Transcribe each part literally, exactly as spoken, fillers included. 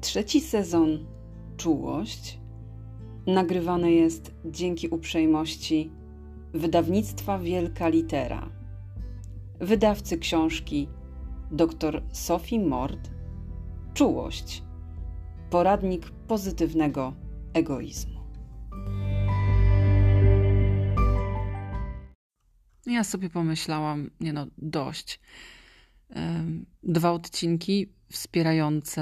Trzeci sezon Czułość nagrywany jest dzięki uprzejmości wydawnictwa Wielka Litera, wydawcy książki dr Sophie Mord. Czułość. Poradnik pozytywnego egoizmu. Ja sobie pomyślałam, nie no, dość. Dwa odcinki wspierające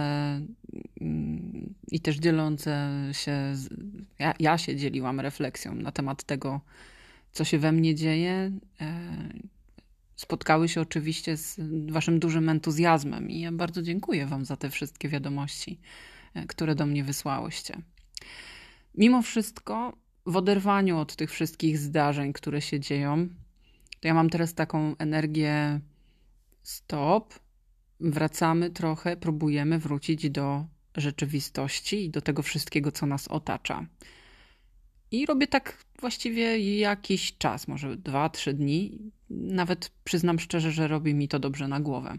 i też dzielące się, z, ja, ja się dzieliłam refleksją na temat tego, co się we mnie dzieje. Spotkały się oczywiście z waszym dużym entuzjazmem i ja bardzo dziękuję wam za te wszystkie wiadomości, które do mnie wysłałyście. Mimo wszystko, w oderwaniu od tych wszystkich zdarzeń, które się dzieją, to ja mam teraz taką energię stop, wracamy trochę, próbujemy wrócić do rzeczywistości i do tego wszystkiego, co nas otacza. I robię tak właściwie jakiś czas, może dwa, trzy dni. Nawet przyznam szczerze, że robi mi to dobrze na głowę.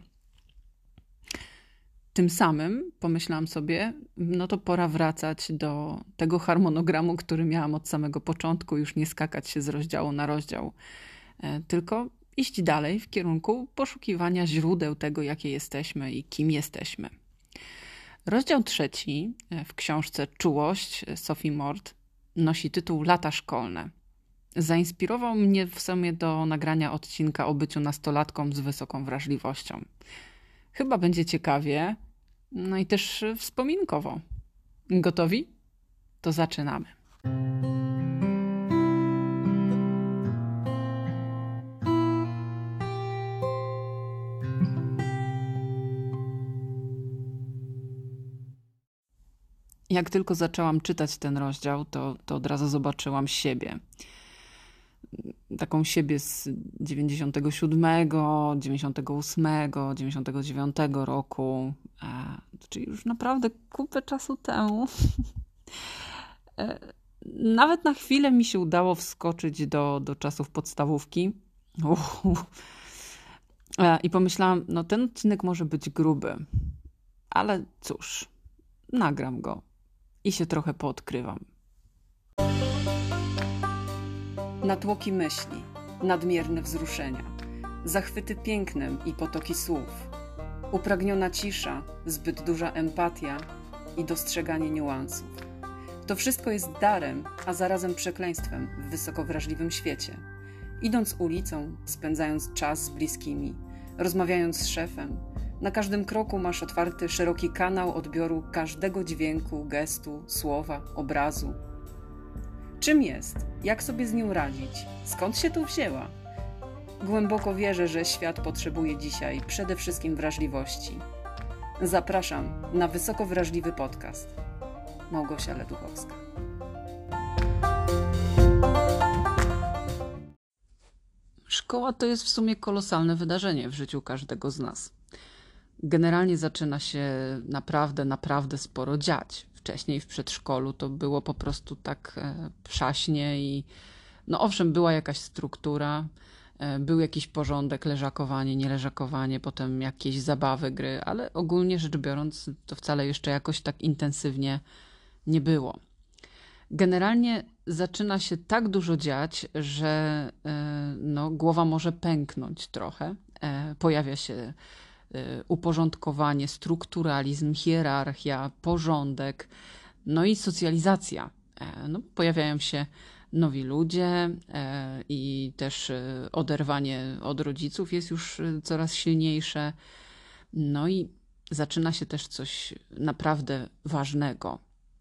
Tym samym pomyślałam sobie, no to pora wracać do tego harmonogramu, który miałam od samego początku, już nie skakać się z rozdziału na rozdział, tylko iść dalej w kierunku poszukiwania źródeł tego, jakie jesteśmy i kim jesteśmy. Rozdział trzeci w książce Czułość Sophie Mord nosi tytuł Lata szkolne. Zainspirował mnie w sumie do nagrania odcinka o byciu nastolatką z wysoką wrażliwością. Chyba będzie ciekawie, no i też wspominkowo. Gotowi? To zaczynamy. Jak tylko zaczęłam czytać ten rozdział, to, to od razu zobaczyłam siebie. Taką siebie z dziewięćdziesiątego siódmego, dziewięćdziesiątego ósmego, dziewięćdziesiątego dziewiątego roku, a, czyli już naprawdę kupę czasu temu. Nawet na chwilę mi się udało wskoczyć do, do czasów podstawówki. Uhu. I pomyślałam, no ten odcinek może być gruby, ale cóż, nagram go. I się trochę poodkrywam. Natłoki myśli, nadmierne wzruszenia, zachwyty pięknem i potoki słów, upragniona cisza, zbyt duża empatia i dostrzeganie niuansów. To wszystko jest darem, a zarazem przekleństwem w wysoko wrażliwym świecie. Idąc ulicą, spędzając czas z bliskimi, rozmawiając z szefem, na każdym kroku masz otwarty szeroki kanał odbioru każdego dźwięku, gestu, słowa, obrazu. Czym jest? Jak sobie z nią radzić? Skąd się tu wzięła? Głęboko wierzę, że świat potrzebuje dzisiaj przede wszystkim wrażliwości. Zapraszam na wysoko wrażliwy podcast. Małgosia Leduchowska. Szkoła to jest w sumie kolosalne wydarzenie w życiu każdego z nas. Generalnie zaczyna się naprawdę, naprawdę sporo dziać. Wcześniej w przedszkolu to było po prostu tak e, przaśnie i no owszem, była jakaś struktura, e, był jakiś porządek, leżakowanie, nieleżakowanie, potem jakieś zabawy, gry, ale ogólnie rzecz biorąc to wcale jeszcze jakoś tak intensywnie nie było. Generalnie zaczyna się tak dużo dziać, że e, no, głowa może pęknąć trochę. E, pojawia się uporządkowanie, strukturalizm, hierarchia, porządek, no i socjalizacja. No, pojawiają się nowi ludzie i też oderwanie od rodziców jest już coraz silniejsze. No i zaczyna się też coś naprawdę ważnego.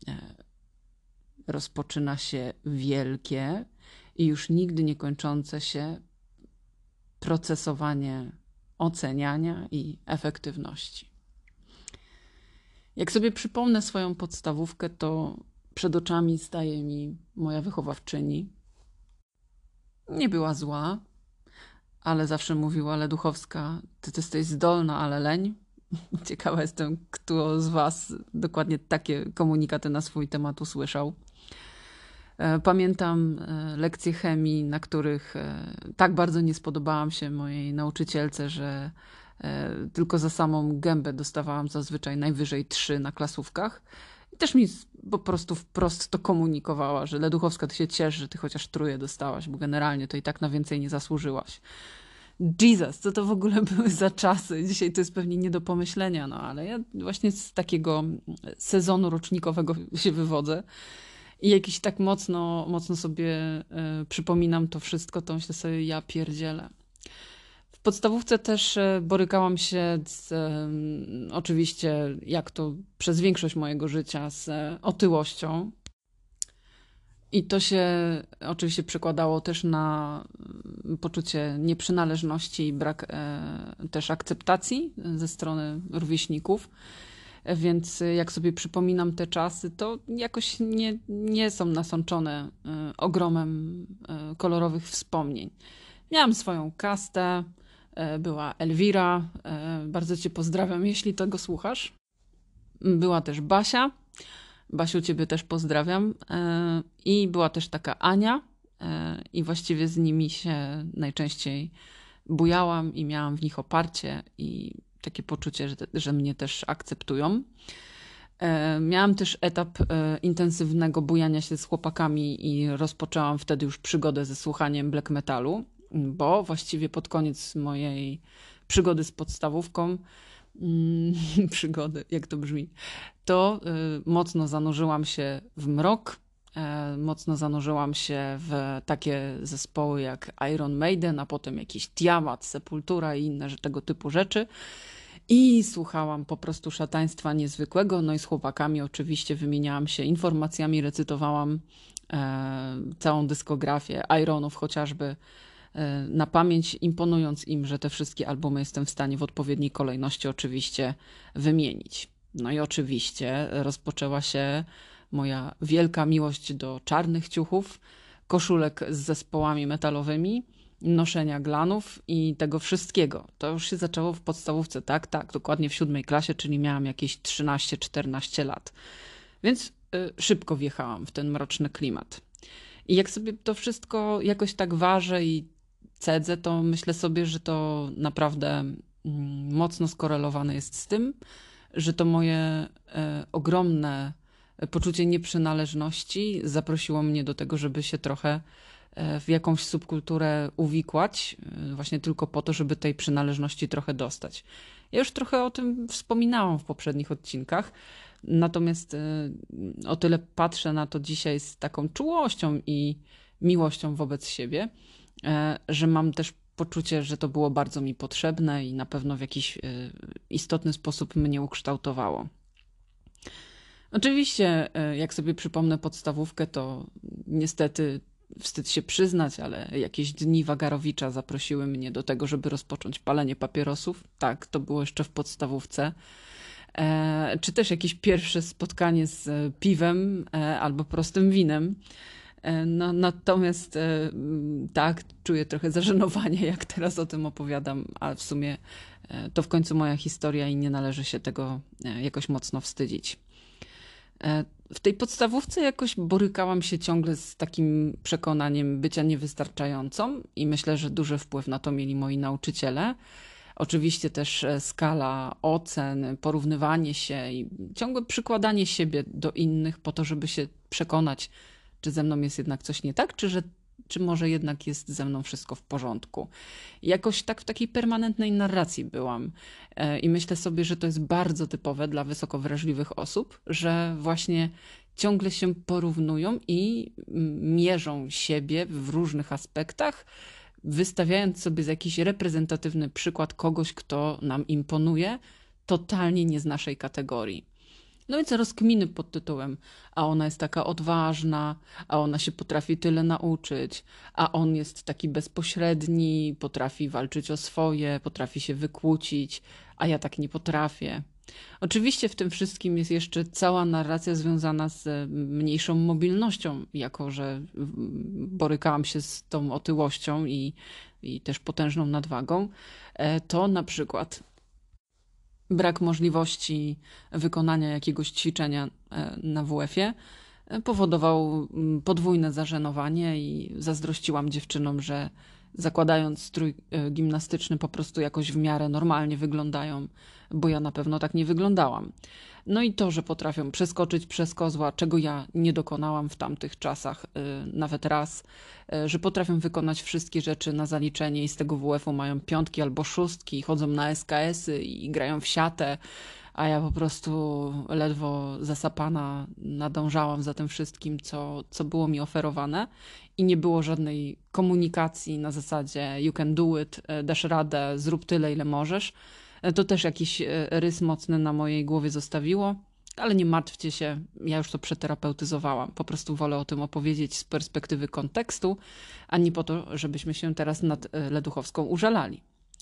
Rozpoczyna się wielkie i już nigdy nie kończące się procesowanie oceniania i efektywności. Jak sobie przypomnę swoją podstawówkę, to przed oczami staje mi moja wychowawczyni. Nie była zła, ale zawsze mówiła: Leduchowska, ty, ty jesteś zdolna, ale leń. Ciekawa jestem, kto z was dokładnie takie komunikaty na swój temat usłyszał. Pamiętam lekcje chemii, na których tak bardzo nie spodobałam się mojej nauczycielce, że Tylko za samą gębę dostawałam zazwyczaj najwyżej trzy na klasówkach. I też mi po prostu wprost to komunikowała, że Leduchowska, ty się ciesz, że ty chociaż trójkę dostałaś, bo generalnie to i tak na więcej nie zasłużyłaś. Jesus, co to w ogóle były za czasy? Dzisiaj to jest pewnie nie do pomyślenia, no ale ja właśnie z takiego sezonu rocznikowego się wywodzę i jakiś tak mocno, mocno sobie y, przypominam to wszystko, to myślę sobie, ja pierdzielę. W podstawówce też borykałam się z, y, oczywiście, jak to przez większość mojego życia, z otyłością. I to się oczywiście przekładało też na poczucie nieprzynależności i brak e, też akceptacji ze strony rówieśników. Więc jak sobie przypominam te czasy, to jakoś nie, nie są nasączone e, ogromem e, kolorowych wspomnień. Miałam swoją kastę, e, była Elwira, e, bardzo cię pozdrawiam, jeśli tego słuchasz. Była też Basia. Basiu, ciebie też pozdrawiam. I była też taka Ania i właściwie z nimi się najczęściej bujałam i miałam w nich oparcie i takie poczucie, że, że mnie też akceptują. Miałam też etap intensywnego bujania się z chłopakami i rozpoczęłam wtedy już przygodę ze słuchaniem black metalu, bo właściwie pod koniec mojej przygody z podstawówką przygody, jak to brzmi, to y, mocno zanurzyłam się w mrok, y, mocno zanurzyłam się w takie zespoły jak Iron Maiden, a potem jakiś Tiamat, Sepultura i inne tego typu rzeczy. I słuchałam po prostu szataństwa niezwykłego, no i z chłopakami oczywiście wymieniałam się informacjami, recytowałam y, całą dyskografię Ironów chociażby, na pamięć, imponując im, że te wszystkie albumy jestem w stanie w odpowiedniej kolejności oczywiście wymienić. No i oczywiście rozpoczęła się moja wielka miłość do czarnych ciuchów, koszulek z zespołami metalowymi, noszenia glanów i tego wszystkiego. To już się zaczęło w podstawówce, tak, tak, dokładnie w siódmej klasie, czyli miałam jakieś trzynaście czternaście lat. Więc y, szybko wjechałam w ten mroczny klimat. I jak sobie to wszystko jakoś tak ważę i cedzę, to myślę sobie, że to naprawdę mocno skorelowane jest z tym, że to moje e, ogromne poczucie nieprzynależności zaprosiło mnie do tego, żeby się trochę e, w jakąś subkulturę uwikłać, e, właśnie tylko po to, żeby tej przynależności trochę dostać. Ja już trochę o tym wspominałam w poprzednich odcinkach, natomiast e, o tyle patrzę na to dzisiaj z taką czułością i miłością wobec siebie, że mam też poczucie, że to było bardzo mi potrzebne i na pewno w jakiś istotny sposób mnie ukształtowało. Oczywiście, jak sobie przypomnę podstawówkę, to niestety wstyd się przyznać, ale jakieś dni Wagarowicza zaprosiły mnie do tego, żeby rozpocząć palenie papierosów. Tak, to było jeszcze w podstawówce. Czy też jakieś pierwsze spotkanie z piwem albo prostym winem. No, natomiast tak, czuję trochę zażenowanie, jak teraz o tym opowiadam, ale w sumie to w końcu moja historia i nie należy się tego jakoś mocno wstydzić. W tej podstawówce jakoś borykałam się ciągle z takim przekonaniem bycia niewystarczającą i myślę, że duży wpływ na to mieli moi nauczyciele. Oczywiście też skala ocen, porównywanie się i ciągłe przykładanie siebie do innych po to, żeby się przekonać, czy ze mną jest jednak coś nie tak, czy, że, czy może jednak jest ze mną wszystko w porządku. I jakoś tak w takiej permanentnej narracji byłam. I myślę sobie, że to jest bardzo typowe dla wysoko wrażliwych osób, że właśnie ciągle się porównują i mierzą siebie w różnych aspektach, wystawiając sobie za jakiś reprezentatywny przykład kogoś, kto nam imponuje, totalnie nie z naszej kategorii. No więc rozkminy pod tytułem, a ona jest taka odważna, a ona się potrafi tyle nauczyć, a on jest taki bezpośredni, potrafi walczyć o swoje, potrafi się wykłócić, a ja tak nie potrafię. Oczywiście w tym wszystkim jest jeszcze cała narracja związana z mniejszą mobilnością, jako że borykałam się z tą otyłością i, i też potężną nadwagą. To na przykład brak możliwości wykonania jakiegoś ćwiczenia na W F-ie powodował podwójne zażenowanie i zazdrościłam dziewczynom, że zakładając strój gimnastyczny, po prostu jakoś w miarę normalnie wyglądają, bo ja na pewno tak nie wyglądałam. No i to, że potrafią przeskoczyć przez kozła, czego ja nie dokonałam w tamtych czasach nawet raz, że potrafią wykonać wszystkie rzeczy na zaliczenie i z tego W F-u mają piątki albo szóstki, chodzą na S K S-y i grają w siatę, a ja po prostu ledwo zasapana nadążałam za tym wszystkim, co, co było mi oferowane i nie było żadnej komunikacji na zasadzie you can do it, dasz radę, zrób tyle, ile możesz. To też jakiś rys mocny na mojej głowie zostawiło, ale nie martwcie się, ja już to przeterapeutyzowałam. Po prostu wolę o tym opowiedzieć z perspektywy kontekstu, a nie po to, żebyśmy się teraz nad Leduchowską użalali.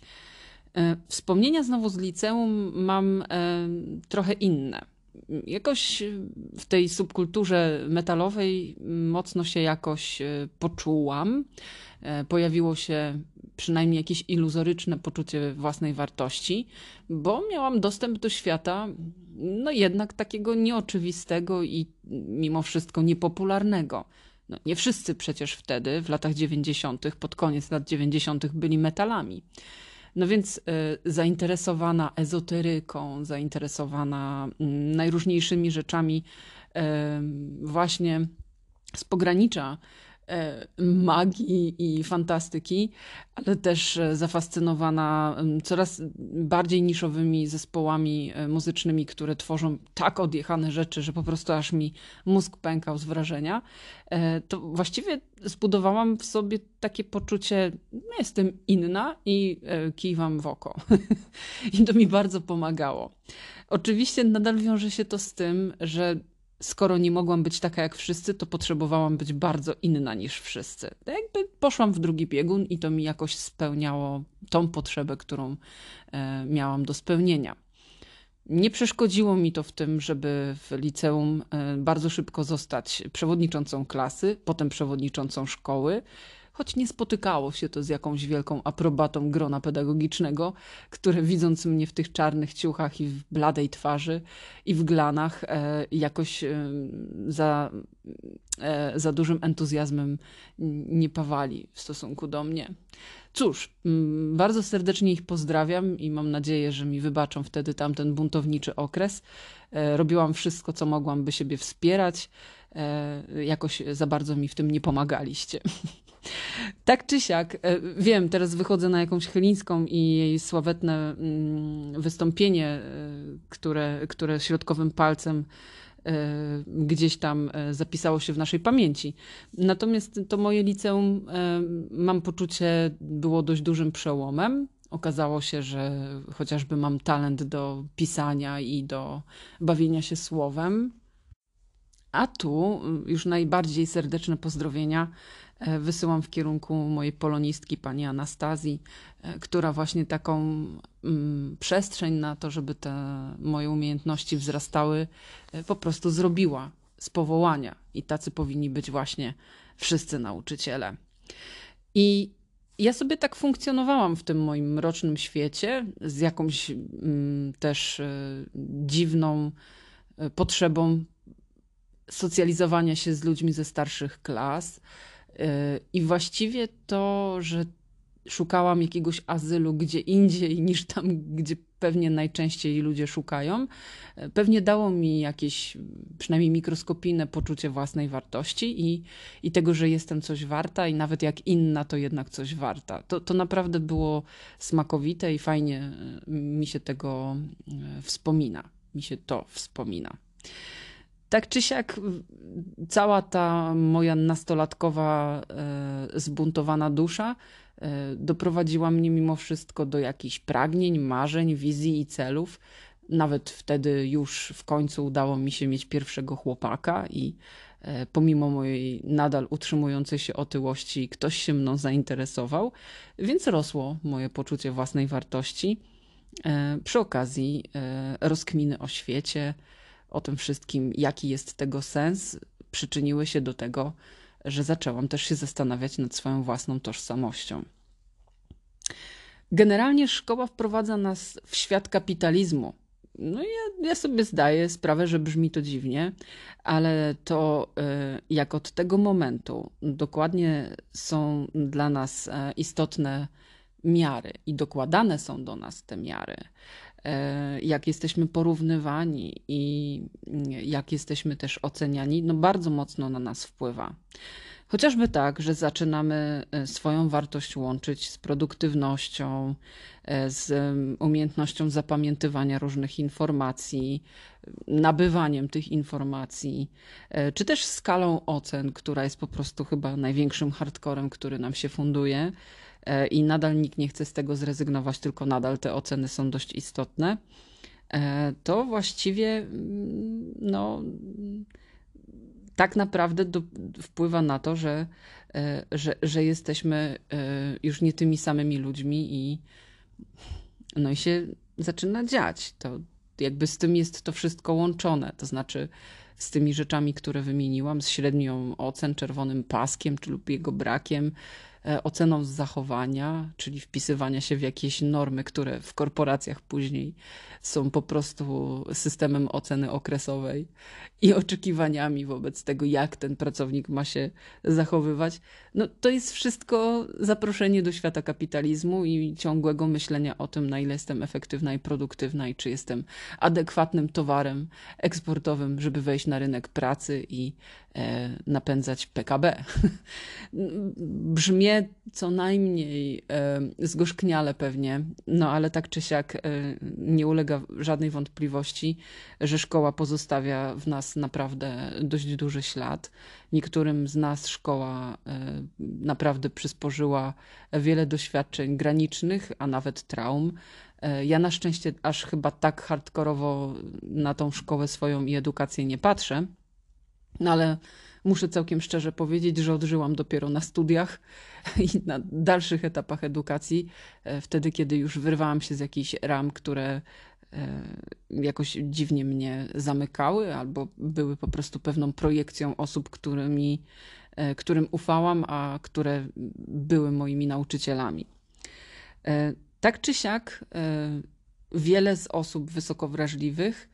Wspomnienia znowu z liceum mam trochę inne. Jakoś w tej subkulturze metalowej mocno się jakoś poczułam. Pojawiło się przynajmniej jakieś iluzoryczne poczucie własnej wartości, bo miałam dostęp do świata, no jednak takiego nieoczywistego i mimo wszystko niepopularnego. No, nie wszyscy przecież wtedy, w latach dziewięćdziesiątych, pod koniec lat dziewięćdziesiątych byli metalami. No więc y, zainteresowana ezoteryką, zainteresowana y, najróżniejszymi rzeczami y, właśnie z pogranicza y, magii i fantastyki, ale też y, zafascynowana y, coraz bardziej niszowymi zespołami y, muzycznymi, które tworzą tak odjechane rzeczy, że po prostu aż mi mózg pękał z wrażenia, y, to właściwie zbudowałam w sobie takie poczucie, no jestem inna i y, kiwam w oko. I to mi bardzo pomagało. Oczywiście nadal wiąże się to z tym, że skoro nie mogłam być taka jak wszyscy, to potrzebowałam być bardzo inna niż wszyscy. To jakby poszłam w drugi biegun i to mi jakoś spełniało tą potrzebę, którą e, miałam do spełnienia. Nie przeszkodziło mi to w tym, żeby w liceum e, bardzo szybko zostać przewodniczącą klasy, potem przewodniczącą szkoły, choć nie spotykało się to z jakąś wielką aprobatą grona pedagogicznego, które widząc mnie w tych czarnych ciuchach i w bladej twarzy i w glanach e, jakoś e, za, e, za dużym entuzjazmem nie pawali w stosunku do mnie. Cóż, m, bardzo serdecznie ich pozdrawiam i mam nadzieję, że mi wybaczą wtedy tamten buntowniczy okres. E, robiłam wszystko, co mogłam, by siebie wspierać. E, jakoś za bardzo mi w tym nie pomagaliście. Tak czy siak, wiem, teraz wychodzę na jakąś Chylińską i jej sławetne wystąpienie, które, które środkowym palcem gdzieś tam zapisało się w naszej pamięci. Natomiast to moje liceum, mam poczucie, było dość dużym przełomem. Okazało się, że chociażby mam talent do pisania i do bawienia się słowem. A tu już najbardziej serdeczne pozdrowienia wysyłam w kierunku mojej polonistki, pani Anastazji, która właśnie taką mm, przestrzeń na to, żeby te moje umiejętności wzrastały, po prostu zrobiła z powołania. I tacy powinni być właśnie wszyscy nauczyciele. I ja sobie tak funkcjonowałam w tym moim mrocznym świecie, z jakąś mm, też y, dziwną y, potrzebą socjalizowania się z ludźmi ze starszych klas. I właściwie to, że szukałam jakiegoś azylu gdzie indziej niż tam, gdzie pewnie najczęściej ludzie szukają, pewnie dało mi jakieś, przynajmniej mikroskopijne poczucie własnej wartości i, i tego, że jestem coś warta i nawet jak inna, to jednak coś warta. To, to naprawdę było smakowite i fajnie mi się tego wspomina. Mi się to wspomina. Tak czy siak, cała ta moja nastolatkowa e, zbuntowana dusza e, doprowadziła mnie mimo wszystko do jakichś pragnień, marzeń, wizji i celów. Nawet wtedy już w końcu udało mi się mieć pierwszego chłopaka i e, pomimo mojej nadal utrzymującej się otyłości ktoś się mną zainteresował, więc rosło moje poczucie własnej wartości. E, przy okazji e, rozkminy o świecie, o tym wszystkim, jaki jest tego sens, przyczyniły się do tego, że zaczęłam też się zastanawiać nad swoją własną tożsamością. Generalnie szkoła wprowadza nas w świat kapitalizmu. No ja, ja sobie zdaję sprawę, że brzmi to dziwnie, ale to e, jak od tego momentu dokładnie są dla nas e, istotne miary i dokładane są do nas te miary, e, jak jesteśmy porównywani i mm, jak jesteśmy też oceniani, no bardzo mocno na nas wpływa. Chociażby tak, że zaczynamy e, swoją wartość łączyć z produktywnością, e, z em, umiejętnością zapamiętywania różnych informacji, nabywaniem tych informacji, e, czy też skalą ocen, która jest po prostu chyba największym hardcorem, który nam się funduje e, i nadal nikt nie chce z tego zrezygnować, tylko nadal te oceny są dość istotne. E, To właściwie mm, no tak naprawdę do, wpływa na to, że, e, że, że jesteśmy e, już nie tymi samymi ludźmi i no i się zaczyna dziać. To jakby z tym jest to wszystko łączone, to znaczy z tymi rzeczami, które wymieniłam, z średnią ocen, czerwonym paskiem czy lub jego brakiem, e, oceną z zachowania, czyli wpisywania się w jakieś normy, które w korporacjach później są po prostu systemem oceny okresowej i oczekiwaniami wobec tego, jak ten pracownik ma się zachowywać. No, to jest wszystko zaproszenie do świata kapitalizmu i ciągłego myślenia o tym, na ile jestem efektywna i produktywna i czy jestem adekwatnym towarem eksportowym, żeby wejść na rynek pracy i e, napędzać P K B. Brzmię co najmniej e, zgorzkniale pewnie, no ale tak czy siak e, nie ulega żadnej wątpliwości, że szkoła pozostawia w nas naprawdę dość duży ślad. Niektórym z nas szkoła e, naprawdę przysporzyła wiele doświadczeń granicznych, a nawet traum. E, Ja na szczęście aż chyba tak hardkorowo na tą szkołę swoją i edukację nie patrzę, no ale muszę całkiem szczerze powiedzieć, że odżyłam dopiero na studiach i na dalszych etapach edukacji, e, wtedy kiedy już wyrwałam się z jakichś ram, które e, jakoś dziwnie mnie zamykały albo były po prostu pewną projekcją osób, którymi, e, którym ufałam, a które były moimi nauczycielami. E, Tak czy siak, e, wiele z osób wysoko wrażliwych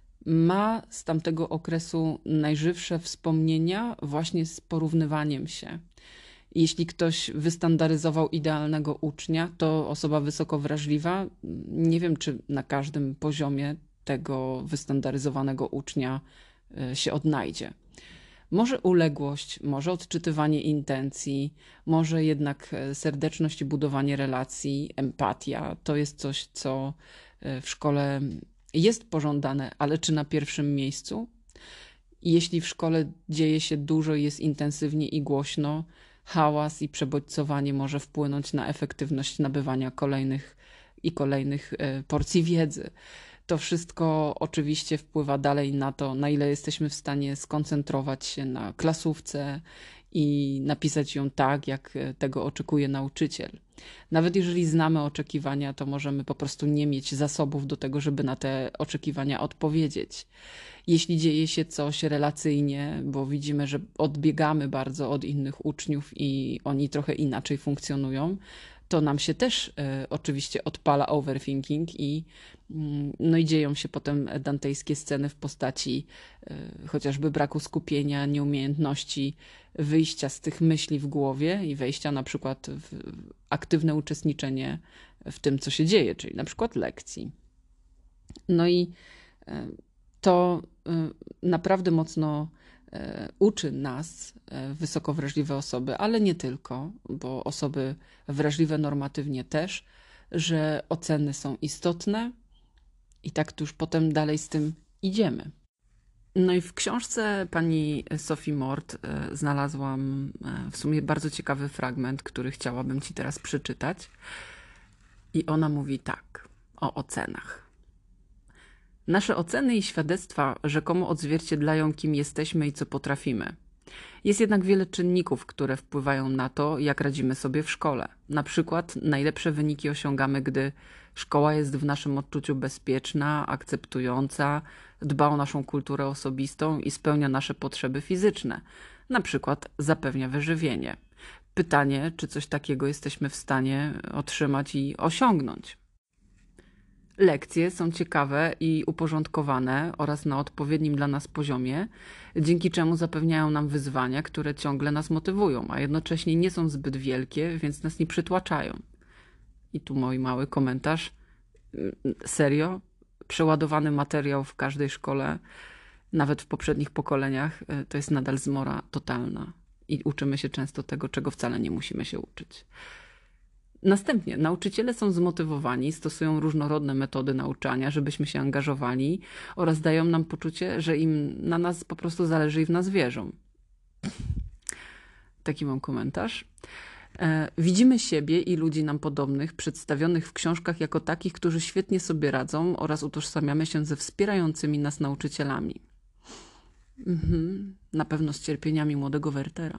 ma z tamtego okresu najżywsze wspomnienia właśnie z porównywaniem się. Jeśli ktoś wystandaryzował idealnego ucznia, to osoba wysoko wrażliwa, nie wiem czy na każdym poziomie tego wystandaryzowanego ucznia e, się odnajdzie. Może uległość, może odczytywanie intencji, może jednak e, serdeczność i budowanie relacji, empatia to jest coś, co e, w szkole jest pożądane, ale czy na pierwszym miejscu? Jeśli w szkole dzieje się dużo, jest intensywnie i głośno, hałas i przebodźcowanie może wpłynąć na efektywność nabywania kolejnych i kolejnych e, porcji wiedzy. To wszystko oczywiście wpływa dalej na to, na ile jesteśmy w stanie skoncentrować się na klasówce i napisać ją tak, jak e, tego oczekuje nauczyciel. Nawet jeżeli znamy oczekiwania, to możemy po prostu nie mieć zasobów do tego, żeby na te oczekiwania odpowiedzieć. Jeśli dzieje się coś relacyjnie, bo widzimy, że odbiegamy bardzo od innych uczniów i oni trochę inaczej funkcjonują, to nam się też e, oczywiście odpala overthinking i, mm, no i dzieją się potem dantejskie sceny w postaci e, chociażby braku skupienia, nieumiejętności wyjścia z tych myśli w głowie i wejścia na przykład w w aktywne uczestniczenie w tym, co się dzieje, czyli na przykład lekcji. No i e, to e, naprawdę mocno e, uczy nas, e, wysoko wrażliwe osoby, ale nie tylko, bo osoby wrażliwe normatywnie też, że oceny są istotne i tak tu już potem dalej z tym idziemy. No i w książce pani Sophie Mort e, znalazłam e, w sumie bardzo ciekawy fragment, który chciałabym ci teraz przeczytać. I ona mówi tak o ocenach. Nasze oceny i świadectwa rzekomo odzwierciedlają, kim jesteśmy i co potrafimy. Jest jednak wiele czynników, które wpływają na to, jak radzimy sobie w szkole. Na przykład najlepsze wyniki osiągamy, gdy szkoła jest w naszym odczuciu bezpieczna, akceptująca, dba o naszą kulturę osobistą i spełnia nasze potrzeby fizyczne. Na przykład zapewnia wyżywienie. Pytanie, czy coś takiego jesteśmy w stanie otrzymać i osiągnąć. Lekcje są ciekawe i uporządkowane oraz na odpowiednim dla nas poziomie, dzięki czemu zapewniają nam wyzwania, które ciągle nas motywują, a jednocześnie nie są zbyt wielkie, więc nas nie przytłaczają. I tu mój mały komentarz. Serio? Przeładowany materiał w każdej szkole, nawet w poprzednich pokoleniach, to jest nadal zmora totalna. I uczymy się często tego, czego wcale nie musimy się uczyć. Następnie nauczyciele są zmotywowani, stosują różnorodne metody nauczania, żebyśmy się angażowali oraz dają nam poczucie, że im na nas po prostu zależy i w nas wierzą. Taki mam komentarz. E, widzimy siebie i ludzi nam podobnych, przedstawionych w książkach jako takich, którzy świetnie sobie radzą oraz utożsamiamy się ze wspierającymi nas nauczycielami. Mhm, na pewno z cierpieniami młodego Wertera.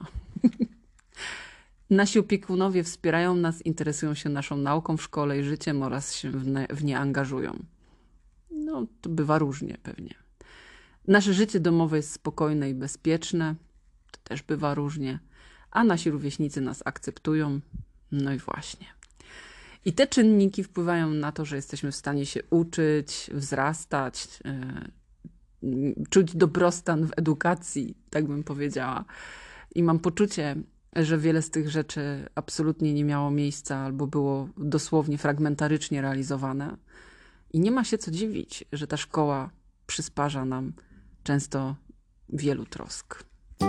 Nasi opiekunowie wspierają nas, interesują się naszą nauką w szkole i życiem oraz się w nie, w nie angażują. No, to bywa różnie pewnie. Nasze życie domowe jest spokojne i bezpieczne. To też bywa różnie. A nasi rówieśnicy nas akceptują. No i właśnie. I te czynniki wpływają na to, że jesteśmy w stanie się uczyć, wzrastać, yy, czuć dobrostan w edukacji, tak bym powiedziała. I mam poczucie, że wiele z tych rzeczy absolutnie nie miało miejsca albo było dosłownie fragmentarycznie realizowane. I nie ma się co dziwić, że ta szkoła przysparza nam często wielu trosk.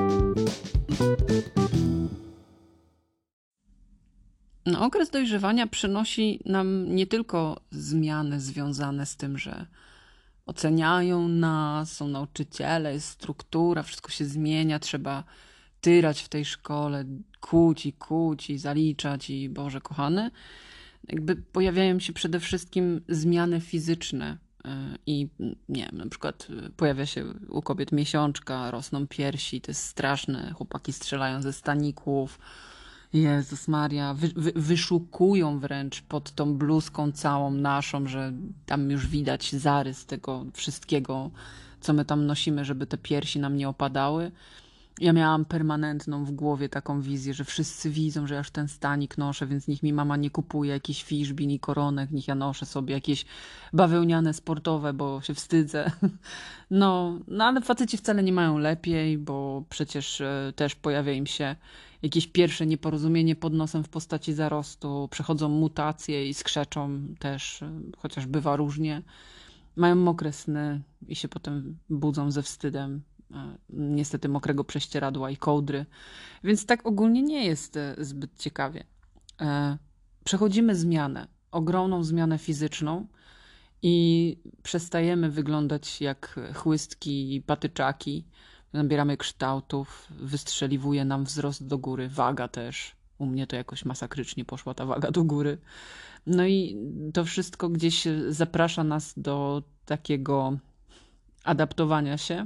No, okres dojrzewania przynosi nam nie tylko zmiany związane z tym, że oceniają nas, są nauczyciele, jest struktura, wszystko się zmienia, trzeba tyrać w tej szkole, kuć i kuć i zaliczać i Boże kochany. Jakby pojawiają się przede wszystkim zmiany fizyczne i nie wiem, na przykład pojawia się u kobiet miesiączka, rosną piersi, to jest straszne, chłopaki strzelają ze staników, Jezus Maria, wy, wy, wyszukują wręcz pod tą bluzką całą naszą, że tam już widać zarys tego wszystkiego, co my tam nosimy, żeby te piersi nam nie opadały. Ja miałam permanentną w głowie taką wizję, że wszyscy widzą, że ja już ten stanik noszę, więc niech mi mama nie kupuje jakichś fiszbin i koronek, niech ja noszę sobie jakieś bawełniane sportowe, bo się wstydzę. No, no ale faceci wcale nie mają lepiej, bo przecież e, też pojawia im się jakieś pierwsze nieporozumienie pod nosem w postaci zarostu, przechodzą mutacje i skrzeczą też, e, chociaż bywa różnie. Mają mokre sny i się potem budzą ze wstydem. Niestety mokrego prześcieradła i kołdry, więc tak ogólnie nie jest zbyt ciekawie. Przechodzimy zmianę, ogromną zmianę fizyczną i przestajemy wyglądać jak chłystki i patyczaki, nabieramy kształtów, wystrzeliwuje nam wzrost do góry, waga też. U mnie to jakoś masakrycznie poszła ta waga do góry. No i to wszystko gdzieś zaprasza nas do takiego adaptowania się.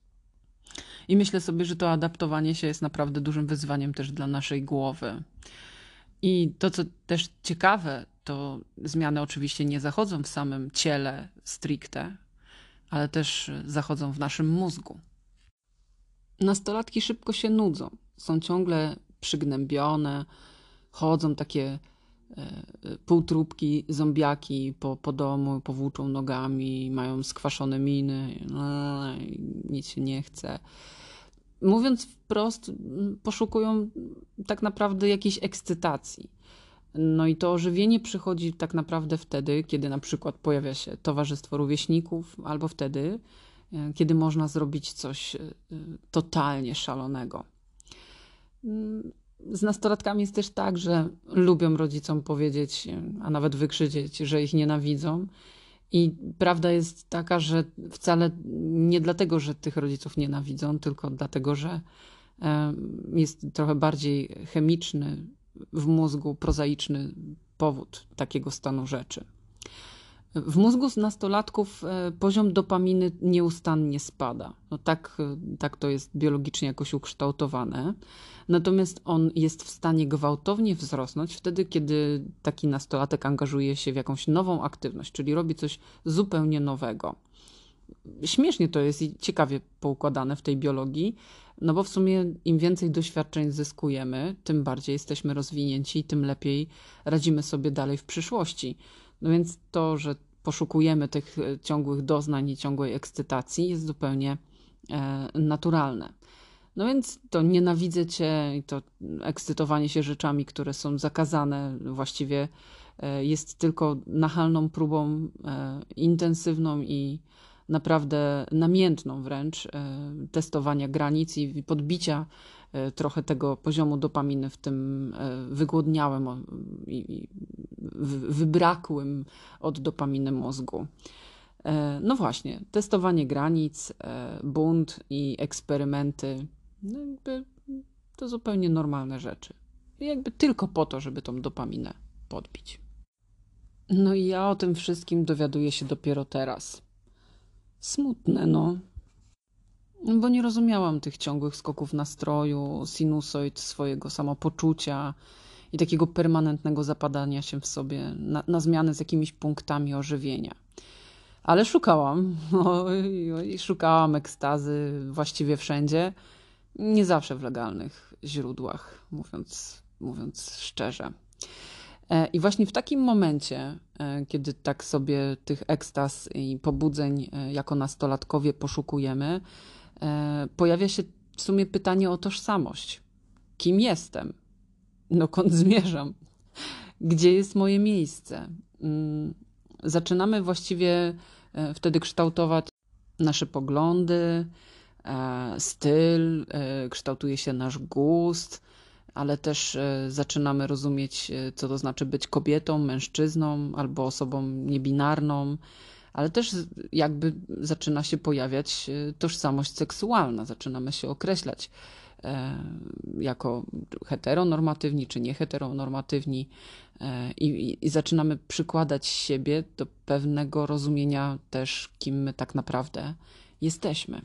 I myślę sobie, że to adaptowanie się jest naprawdę dużym wyzwaniem też dla naszej głowy. I to, co też ciekawe, to zmiany oczywiście nie zachodzą w samym ciele stricte, ale też zachodzą w naszym mózgu. Nastolatki szybko się nudzą, są ciągle przygnębione, chodzą takie półtrupki, zombiaki po, po domu, powłóczą nogami, mają skwaszone miny, nic się nie chce. Mówiąc wprost, poszukują tak naprawdę jakiejś ekscytacji. No i to ożywienie przychodzi tak naprawdę wtedy, kiedy na przykład pojawia się towarzystwo rówieśników, albo wtedy, kiedy można zrobić coś totalnie szalonego. Z nastolatkami jest też tak, że lubią rodzicom powiedzieć, a nawet wykrzyczeć, że ich nienawidzą. I prawda jest taka, że wcale nie dlatego, że tych rodziców nienawidzą, tylko dlatego, że jest trochę bardziej chemiczny w mózgu, prozaiczny powód takiego stanu rzeczy. W mózgu z nastolatków poziom dopaminy nieustannie spada. No tak, tak to jest biologicznie jakoś ukształtowane. Natomiast on jest w stanie gwałtownie wzrosnąć wtedy, kiedy taki nastolatek angażuje się w jakąś nową aktywność, czyli robi coś zupełnie nowego. Śmiesznie to jest i ciekawie poukładane w tej biologii, no bo w sumie im więcej doświadczeń zyskujemy, tym bardziej jesteśmy rozwinięci i tym lepiej radzimy sobie dalej w przyszłości. No więc to, że poszukujemy tych ciągłych doznań i ciągłej ekscytacji, jest zupełnie naturalne. No więc to nienawidzę cię i to ekscytowanie się rzeczami, które są zakazane, właściwie jest tylko nachalną próbą intensywną i naprawdę namiętną wręcz testowania granic i podbicia trochę tego poziomu dopaminy w tym wygłodniałym i wybrakłym od dopaminy mózgu. No właśnie, testowanie granic, bunt i eksperymenty, no jakby to zupełnie normalne rzeczy. Jakby tylko po to, żeby tą dopaminę podbić. No i ja o tym wszystkim dowiaduję się dopiero teraz. Smutne, no. Bo nie rozumiałam tych ciągłych skoków nastroju, sinusoid swojego samopoczucia i takiego permanentnego zapadania się w sobie na, na zmianę z jakimiś punktami ożywienia. Ale szukałam, oj, oj, szukałam ekstazy właściwie wszędzie, nie zawsze w legalnych źródłach, mówiąc, mówiąc szczerze. I właśnie w takim momencie, kiedy tak sobie tych ekstaz i pobudzeń jako nastolatkowie poszukujemy, pojawia się w sumie pytanie o tożsamość. Kim jestem? Dokąd zmierzam? Gdzie jest moje miejsce? Zaczynamy właściwie wtedy kształtować nasze poglądy, styl, kształtuje się nasz gust, ale też zaczynamy rozumieć, co to znaczy być kobietą, mężczyzną albo osobą niebinarną, ale też jakby zaczyna się pojawiać tożsamość seksualna, zaczynamy się określać jako heteronormatywni czy nieheteronormatywni i, i, i zaczynamy przykładać siebie do pewnego rozumienia też, kim my tak naprawdę jesteśmy.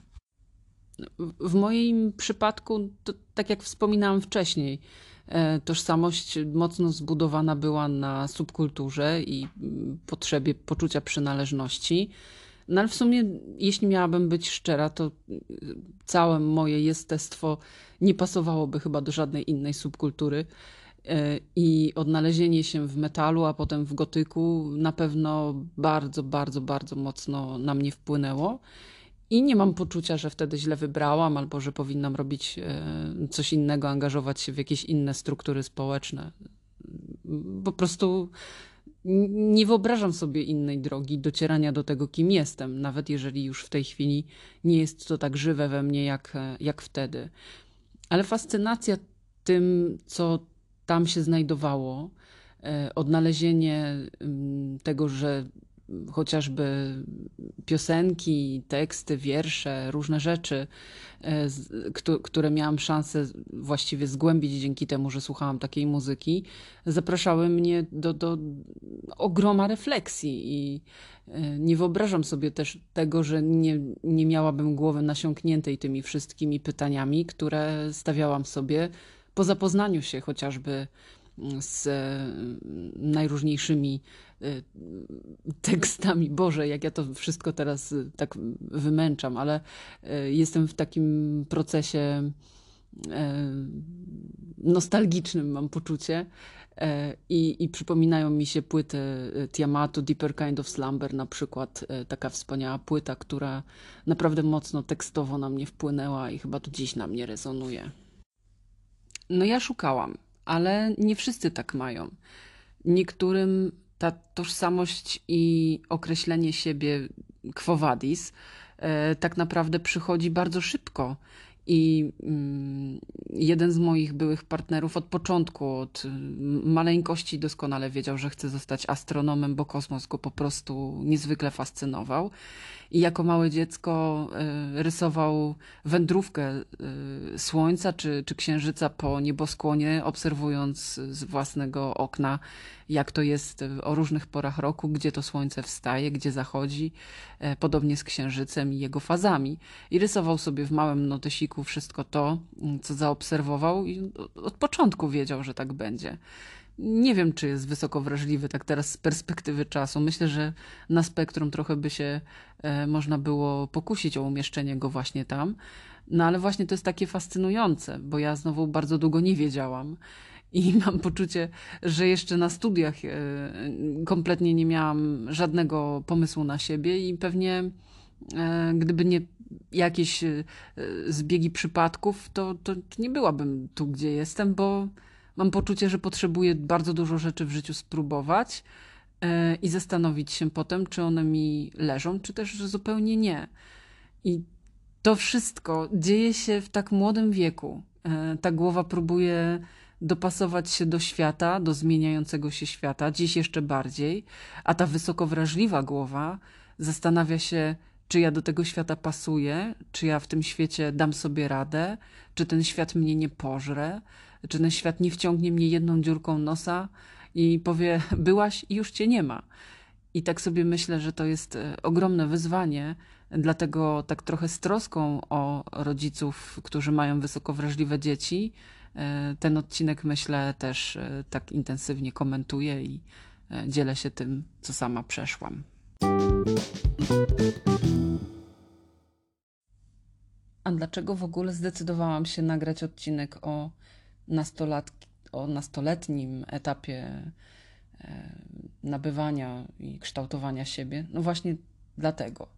W moim przypadku, to, tak jak wspominałam wcześniej, tożsamość mocno zbudowana była na subkulturze i potrzebie poczucia przynależności. No ale w sumie, jeśli miałabym być szczera, to całe moje jestestwo nie pasowałoby chyba do żadnej innej subkultury. I odnalezienie się w metalu, a potem w gotyku na pewno bardzo, bardzo, bardzo mocno na mnie wpłynęło. I nie mam poczucia, że wtedy źle wybrałam, albo że powinnam robić coś innego, angażować się w jakieś inne struktury społeczne. Po prostu nie wyobrażam sobie innej drogi docierania do tego, kim jestem, nawet jeżeli już w tej chwili nie jest to tak żywe we mnie, jak, jak wtedy. Ale fascynacja tym, co tam się znajdowało, odnalezienie tego, że chociażby piosenki, teksty, wiersze, różne rzeczy, które miałam szansę właściwie zgłębić dzięki temu, że słuchałam takiej muzyki, zapraszały mnie do, do ogroma refleksji i nie wyobrażam sobie też tego, że nie, nie miałabym głowy nasiąkniętej tymi wszystkimi pytaniami, które stawiałam sobie po zapoznaniu się chociażby z najróżniejszymi tekstami. Boże, jak ja to wszystko teraz tak wymęczam, ale jestem w takim procesie nostalgicznym, mam poczucie. I, i przypominają mi się płyty Tiamatu, Deeper Kind of Slumber na przykład, taka wspaniała płyta, która naprawdę mocno tekstowo na mnie wpłynęła i chyba do dziś na mnie rezonuje. No ja szukałam, ale nie wszyscy tak mają. Niektórym ta tożsamość i określenie siebie quo vadis tak naprawdę przychodzi bardzo szybko. I jeden z moich byłych partnerów od początku, od maleńkości doskonale wiedział, że chce zostać astronomem, bo kosmos go po prostu niezwykle fascynował. I jako małe dziecko rysował wędrówkę Słońca czy, czy Księżyca po nieboskłonie, obserwując z własnego okna, jak to jest o różnych porach roku, gdzie to Słońce wstaje, gdzie zachodzi, podobnie z Księżycem i jego fazami. I rysował sobie w małym notesiku wszystko to, co zaobserwował i od początku wiedział, że tak będzie. Nie wiem, czy jest wysoko wrażliwy tak teraz z perspektywy czasu. Myślę, że na spektrum trochę by się e, można było pokusić o umieszczenie go właśnie tam. No ale właśnie to jest takie fascynujące, bo ja znowu bardzo długo nie wiedziałam. i mam poczucie, że jeszcze na studiach kompletnie nie miałam żadnego pomysłu na siebie i pewnie gdyby nie jakieś zbiegi przypadków, to, to nie byłabym tu, gdzie jestem, bo mam poczucie, że potrzebuję bardzo dużo rzeczy w życiu spróbować i zastanowić się potem, czy one mi leżą, czy też zupełnie nie. I to wszystko dzieje się w tak młodym wieku. Ta głowa próbuje dopasować się do świata, do zmieniającego się świata, dziś jeszcze bardziej, a ta wysoko wrażliwa głowa zastanawia się, czy ja do tego świata pasuję, czy ja w tym świecie dam sobie radę, czy ten świat mnie nie pożre, czy ten świat nie wciągnie mnie jedną dziurką nosa i powie, byłaś i już cię nie ma. I tak sobie myślę, że to jest ogromne wyzwanie, dlatego tak trochę z troską o rodziców, którzy mają wysoko wrażliwe dzieci, ten odcinek, myślę, też tak intensywnie komentuję i dzielę się tym, co sama przeszłam. A dlaczego w ogóle zdecydowałam się nagrać odcinek o, nastolat... o nastoletnim etapie nabywania i kształtowania siebie? No właśnie dlatego.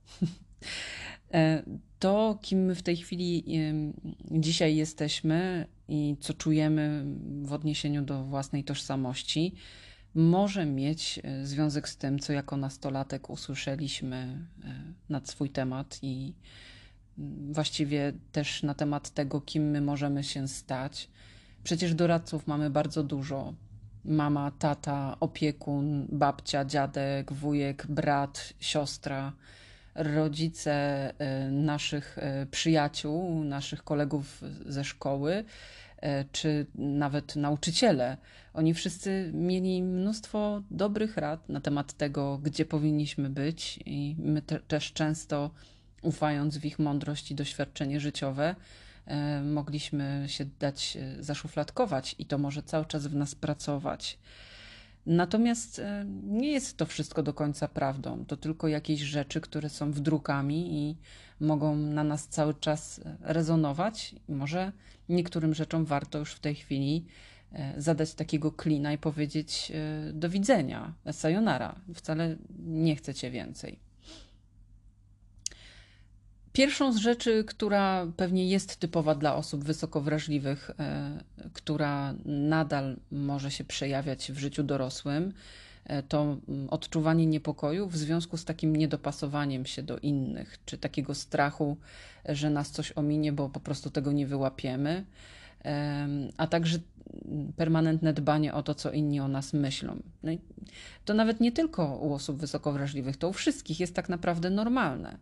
To, kim my w tej chwili dzisiaj jesteśmy i co czujemy w odniesieniu do własnej tożsamości, może mieć związek z tym, co jako nastolatek usłyszeliśmy na swój temat i właściwie też na temat tego, kim my możemy się stać. Przecież doradców mamy bardzo dużo. Mama, tata, opiekun, babcia, dziadek, wujek, brat, siostra, rodzice naszych przyjaciół, naszych kolegów ze szkoły, czy nawet nauczyciele. Oni wszyscy mieli mnóstwo dobrych rad na temat tego, gdzie powinniśmy być i my te, też często, ufając w ich mądrość i doświadczenie życiowe, mogliśmy się dać zaszufladkować i to może cały czas w nas pracować. Natomiast nie jest to wszystko do końca prawdą. To tylko jakieś rzeczy, które są wdrukami i mogą na nas cały czas rezonować. Może niektórym rzeczom warto już w tej chwili zadać takiego klina i powiedzieć do widzenia, sayonara, wcale nie chcę cię więcej. Pierwszą z rzeczy, która pewnie jest typowa dla osób wysoko wrażliwych, która nadal może się przejawiać w życiu dorosłym, to odczuwanie niepokoju w związku z takim niedopasowaniem się do innych, czy takiego strachu, że nas coś ominie, bo po prostu tego nie wyłapiemy, a także permanentne dbanie o to, co inni o nas myślą. No i to nawet nie tylko u osób wysoko wrażliwych, to u wszystkich jest tak naprawdę normalne.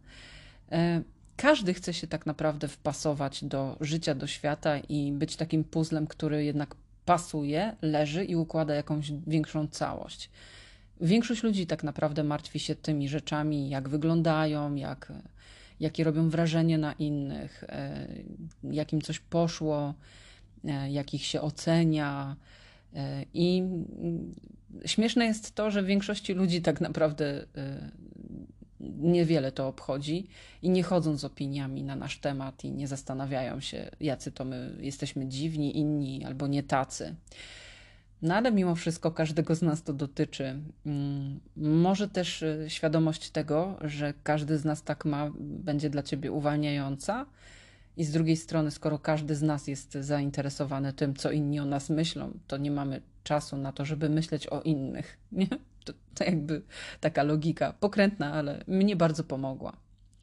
Każdy chce się tak naprawdę wpasować do życia, do świata i być takim puzzlem, który jednak pasuje, leży i układa jakąś większą całość. Większość ludzi tak naprawdę martwi się tymi rzeczami, jak wyglądają, jak, jakie robią wrażenie na innych, jak im coś poszło, jak ich się ocenia. I śmieszne jest to, że większości ludzi tak naprawdę niewiele to obchodzi i nie chodzą z opiniami na nasz temat i nie zastanawiają się, jacy to my jesteśmy dziwni, inni albo nie tacy. No ale mimo wszystko każdego z nas to dotyczy. Może też świadomość tego, że każdy z nas tak ma, będzie dla ciebie uwalniająca i z drugiej strony, skoro każdy z nas jest zainteresowany tym, co inni o nas myślą, to nie mamy czasu na to, żeby myśleć o innych, nie? To, to jakby taka logika pokrętna, ale mnie bardzo pomogła.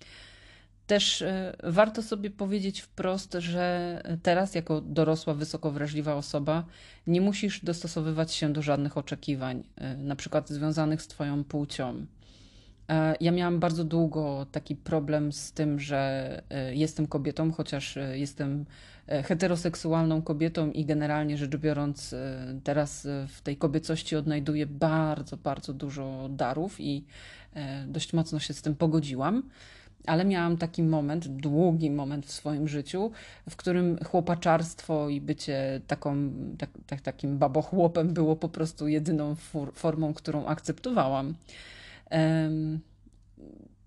Też y, warto sobie powiedzieć wprost, że teraz jako dorosła, wysoko wrażliwa osoba nie musisz dostosowywać się do żadnych oczekiwań, y, na przykład związanych z twoją płcią. Y, ja miałam bardzo długo taki problem z tym, że y, jestem kobietą, chociaż y, jestem heteroseksualną kobietą i generalnie rzecz biorąc teraz w tej kobiecości odnajduję bardzo, bardzo dużo darów i dość mocno się z tym pogodziłam, ale miałam taki moment, długi moment w swoim życiu, w którym chłopaczarstwo i bycie taką, tak, tak, takim babochłopem było po prostu jedyną formą, którą akceptowałam.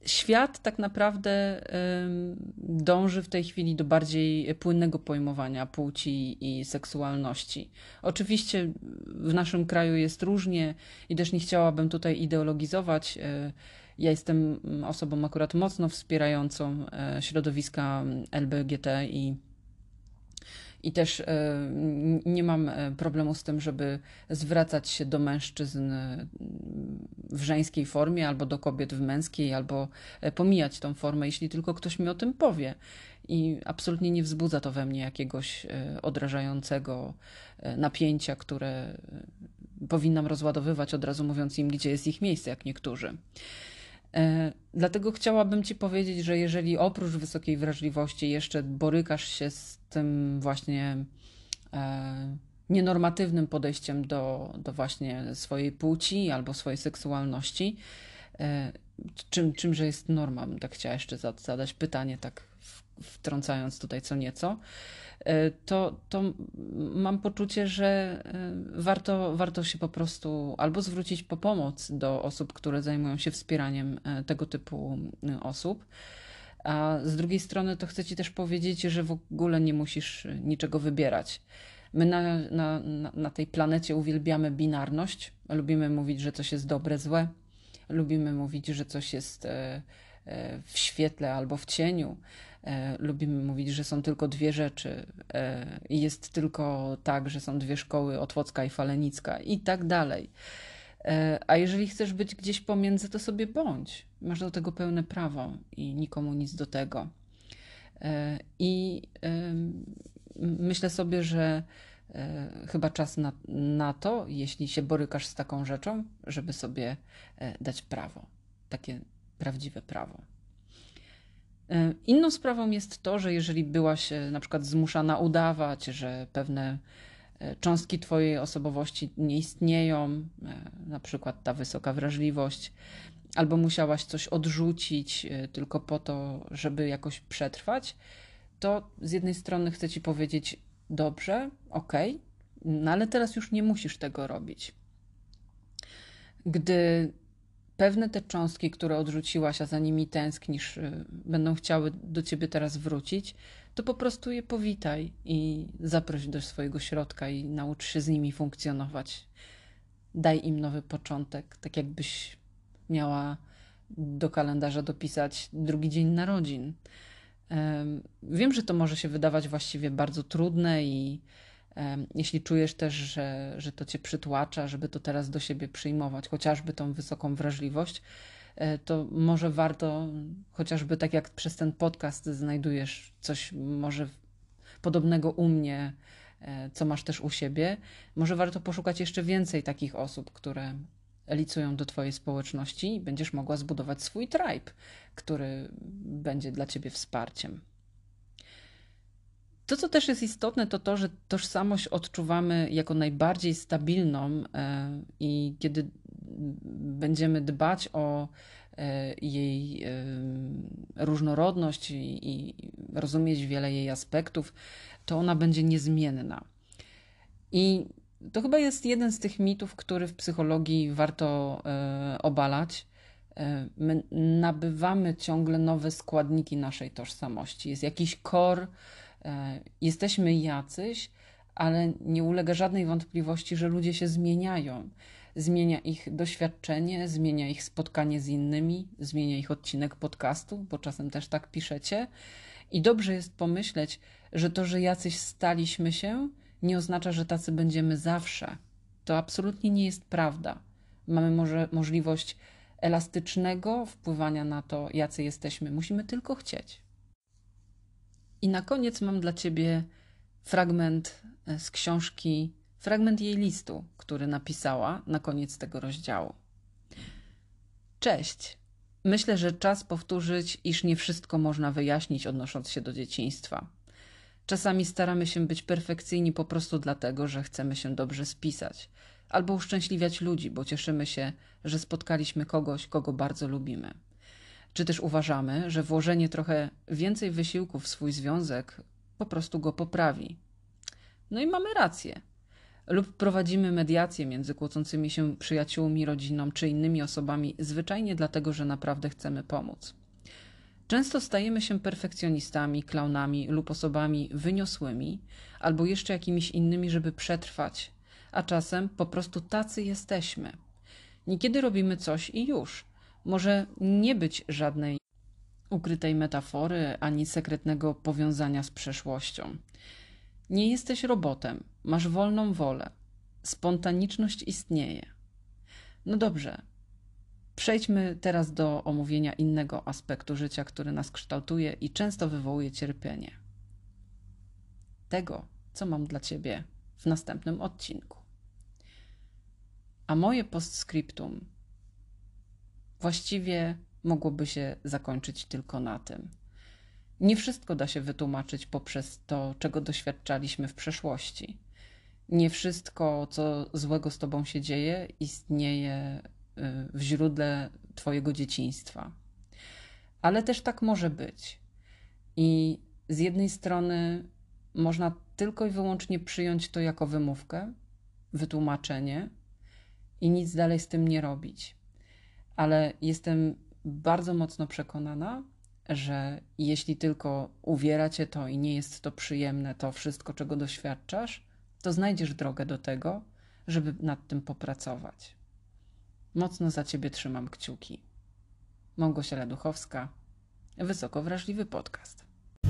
Świat tak naprawdę dąży w tej chwili do bardziej płynnego pojmowania płci i seksualności. Oczywiście w naszym kraju jest różnie i też nie chciałabym tutaj ideologizować. Ja jestem osobą akurat mocno wspierającą środowiska L G B T i I też nie mam problemu z tym, żeby zwracać się do mężczyzn w żeńskiej formie, albo do kobiet w męskiej, albo pomijać tą formę, jeśli tylko ktoś mi o tym powie. I absolutnie nie wzbudza to we mnie jakiegoś odrażającego napięcia, które powinnam rozładowywać, od razu mówiąc im, gdzie jest ich miejsce, jak niektórzy. Dlatego chciałabym Ci powiedzieć, że jeżeli oprócz wysokiej wrażliwości jeszcze borykasz się z tym właśnie e, nienormatywnym podejściem do, do właśnie swojej płci albo swojej seksualności, e, czym, czymże jest norma? Bym tak chciała jeszcze zadać pytanie, tak wtrącając tutaj co nieco. To, to mam poczucie, że warto, warto się po prostu albo zwrócić po pomoc do osób, które zajmują się wspieraniem tego typu osób, a z drugiej strony to chcę Ci też powiedzieć, że w ogóle nie musisz niczego wybierać. My na, na, na tej planecie uwielbiamy binarność, lubimy mówić, że coś jest dobre, złe, lubimy mówić, że coś jest w świetle albo w cieniu. Lubimy mówić, że są tylko dwie rzeczy i jest tylko tak, że są dwie szkoły, Otwocka i Falenicka i tak dalej. A jeżeli chcesz być gdzieś pomiędzy, to sobie bądź. Masz do tego pełne prawo i nikomu nic do tego. I myślę sobie, że chyba czas na, na to, jeśli się borykasz z taką rzeczą, żeby sobie dać prawo. Takie prawdziwe prawo. Inną sprawą jest to, że jeżeli byłaś na przykład zmuszana udawać, że pewne cząstki twojej osobowości nie istnieją, na przykład ta wysoka wrażliwość, albo musiałaś coś odrzucić tylko po to, żeby jakoś przetrwać, to z jednej strony chcę ci powiedzieć, dobrze, okej, no ale teraz już nie musisz tego robić. Gdy pewne te cząstki, które odrzuciłaś, a za nimi tęsknisz, będą chciały do ciebie teraz wrócić, to po prostu je powitaj i zaproś do swojego środka i naucz się z nimi funkcjonować. Daj im nowy początek, tak jakbyś miała do kalendarza dopisać drugi dzień narodzin. Wiem, że to może się wydawać właściwie bardzo trudne i jeśli czujesz też, że, że to cię przytłacza, żeby to teraz do siebie przyjmować, chociażby tą wysoką wrażliwość, to może warto, chociażby tak jak przez ten podcast znajdujesz coś może podobnego u mnie, co masz też u siebie, może warto poszukać jeszcze więcej takich osób, które licują do twojej społeczności i będziesz mogła zbudować swój tribe, który będzie dla ciebie wsparciem. To, co też jest istotne, to to, że tożsamość odczuwamy jako najbardziej stabilną i kiedy będziemy dbać o jej różnorodność i rozumieć wiele jej aspektów, to ona będzie niezmienna. I to chyba jest jeden z tych mitów, który w psychologii warto obalać. My nabywamy ciągle nowe składniki naszej tożsamości. Jest jakiś core, jesteśmy jacyś, ale nie ulega żadnej wątpliwości, że ludzie się zmieniają. Zmienia ich doświadczenie, zmienia ich spotkanie z innymi, zmienia ich odcinek podcastu, bo czasem też tak piszecie. I dobrze jest pomyśleć, że to, że jacyś staliśmy się, nie oznacza, że tacy będziemy zawsze. To absolutnie nie jest prawda. Mamy może możliwość elastycznego wpływania na to, jacy jesteśmy. Musimy tylko chcieć. I na koniec mam dla Ciebie fragment z książki, fragment jej listu, który napisała na koniec tego rozdziału. Cześć. Myślę, że czas powtórzyć, iż nie wszystko można wyjaśnić, odnosząc się do dzieciństwa. Czasami staramy się być perfekcyjni po prostu dlatego, że chcemy się dobrze spisać, albo uszczęśliwiać ludzi, bo cieszymy się, że spotkaliśmy kogoś, kogo bardzo lubimy. Czy też uważamy, że włożenie trochę więcej wysiłku w swój związek po prostu go poprawi. No i mamy rację. lub prowadzimy mediacje między kłócącymi się przyjaciółmi, rodziną czy innymi osobami, zwyczajnie dlatego, że naprawdę chcemy pomóc. Często stajemy się perfekcjonistami, klaunami lub osobami wyniosłymi, albo jeszcze jakimiś innymi, żeby przetrwać, a czasem po prostu tacy jesteśmy. Niekiedy robimy coś i już. Może nie być żadnej ukrytej metafory, ani sekretnego powiązania z przeszłością. Nie jesteś robotem, masz wolną wolę. Spontaniczność istnieje. No dobrze, przejdźmy teraz do omówienia innego aspektu życia, który nas kształtuje i często wywołuje cierpienie. Tego, co mam dla Ciebie w następnym odcinku. A moje postscriptum właściwie mogłoby się zakończyć tylko na tym. Nie wszystko da się wytłumaczyć poprzez to, czego doświadczaliśmy w przeszłości. Nie wszystko, co złego z Tobą się dzieje, istnieje w źródle Twojego dzieciństwa. Ale też tak może być. I z jednej strony można tylko i wyłącznie przyjąć to jako wymówkę, wytłumaczenie i nic dalej z tym nie robić. Ale jestem bardzo mocno przekonana, że jeśli tylko uwiera Cię to i nie jest to przyjemne, to wszystko, czego doświadczasz, to znajdziesz drogę do tego, żeby nad tym popracować. Mocno za Ciebie trzymam kciuki. Małgosia Laduchowska, Wysoko Wrażliwy Podcast.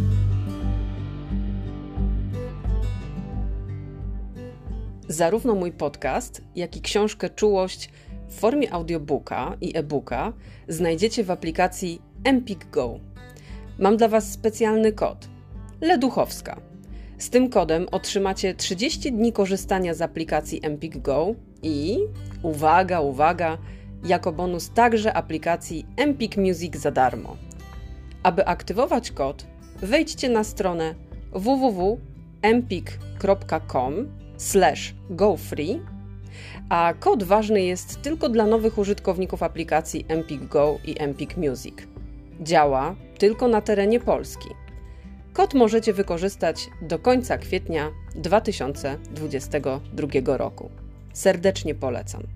Zarówno mój podcast, jak i książkę Czułość w formie audiobooka i e-booka znajdziecie w aplikacji Empik Go. Mam dla Was specjalny kod Leduchowska. Z tym kodem otrzymacie trzydzieści dni korzystania z aplikacji Empik Go i, uwaga, uwaga, jako bonus także aplikacji Empik Music za darmo. Aby aktywować kod, wejdźcie na stronę w w w kropka empik kropka com slash go free, a kod ważny jest tylko dla nowych użytkowników aplikacji Empik Go i Empik Music. Działa tylko na terenie Polski. Kod możecie wykorzystać do końca kwietnia dwa tysiące dwudziestego drugiego roku. Serdecznie polecam.